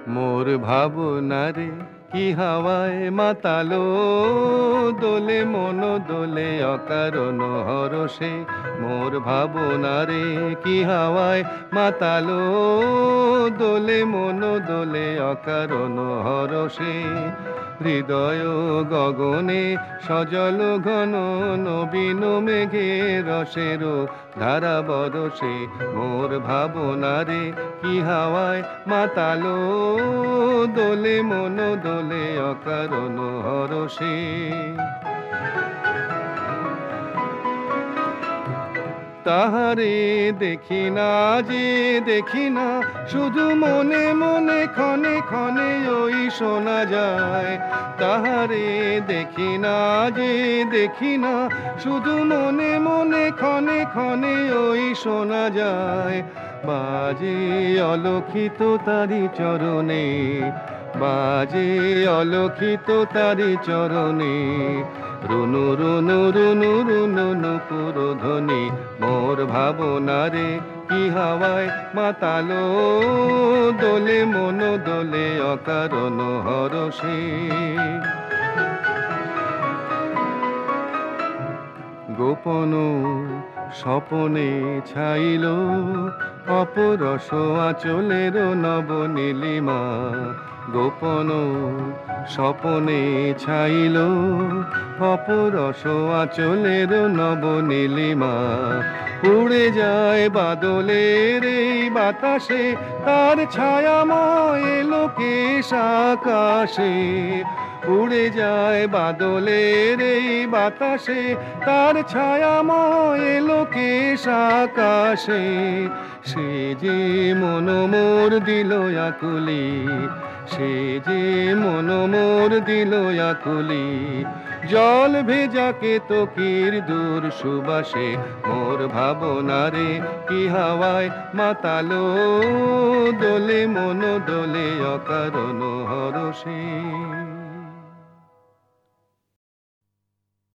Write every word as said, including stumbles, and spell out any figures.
মোর ভাবনারে কি হাওয়ায় মাতালো, দোলে মন দোলে অকারণ হরষে। মোর ভাবনারে কি হাওয়ায় মাতালো, দোলে মন দোলে অকারণ হরষে। হৃদয় গগনে সজল ঘন নবীন মেঘে রসের ধারা বরসে। মোর ভাবনারে কি হাওয়ায় মাতালো, দোলে মন দোলে অকারণ হরষে। তাহারে দেখি না যে দেখি না, শুধু মনে মনে ক্ষণে ক্ষণে ওই শোনা যায়। তাহারে দেখি না যে দেখি না, শুধু মনে মনে ক্ষণে ক্ষণে ওই শোনা যায়। বাজে অলক্ষিত তারি চরণে, বাজে অলক্ষিত তারি চরণে। রুনু রুনু রুনু রুনু নুপুর ধ্বনি। মোর ভাবনারে কি হাওয়ায় মাতালো, দোলে মন দোলে অকারণ হরষে। গোপন স্বপনে ছাইল অপরস আঁচলের নব নীলিমা। গোপন স্বপনে ছাইল অপরস আঁচলের নব নীলিমা। উড়ে যায় বাদলের এই বাতাসে, তার ছায়াময় লোকেশ আকাশে। উড়ে যায় বাদলের এই বাতাসে, তার ছায়াময় লোকেশ আকাশে। সে যে মন মোর দিল আকুলি, সে যে মন মোর দিল আকুলি। জল ভেজা কেতকীর দূর সুবাসে। মোর ভাবনারে কি হাওয়ায় মাতালো, দোলে মন দোলে অকারণ হরষে।